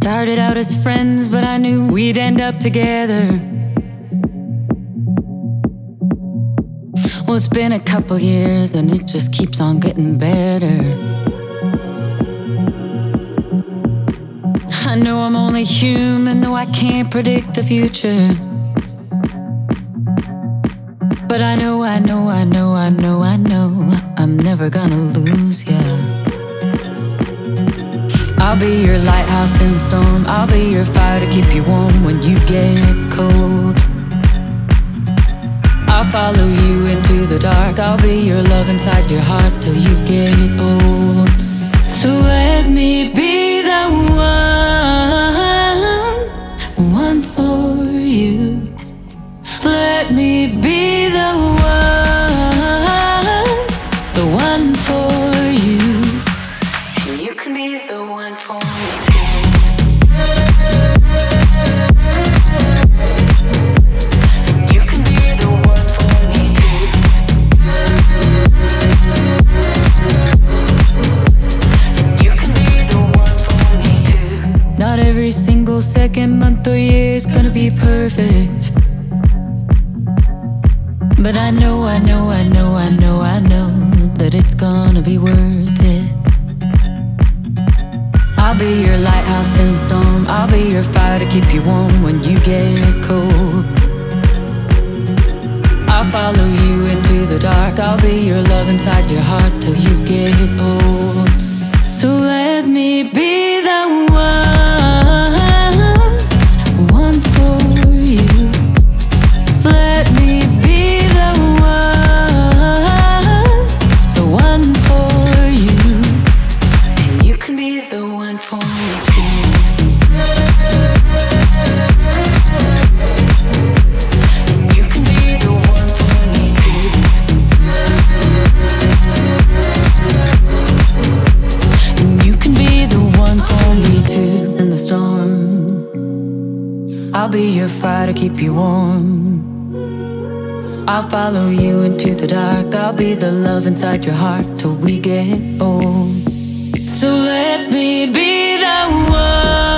Started out as friends, but I knew we'd end up together. Well, it's been a couple years and it just keeps on getting better. I know I'm only human, though I can't predict the future. But I know I'm never gonna lose ya. I'll be your lighthouse in the storm. I'll be your fire to keep you warm when you get cold. I'll follow you into the dark. I'll be your love inside your heart till you get old. So let me be the one for you. Let me be the one for you. And you can be the one for me too. You can be the one for me too. You can be the one for me too. Not every single second, month or year is gonna be perfect. But I know that it's gonna be worth it. I'll be your lighthouse in the storm. I'll be your fire to keep you warm when you get cold. I'll follow you into the dark. I'll be your love inside your heart till you get old. So let me be the one for you. Let me be the one for you. And you can be the one for me too. And you can be the one for me too. And you can be the one for me too. In the storm, I'll be your fire to keep you warm. I'll follow you into the dark. I'll be the love inside your heart till we get old. So let me be the one.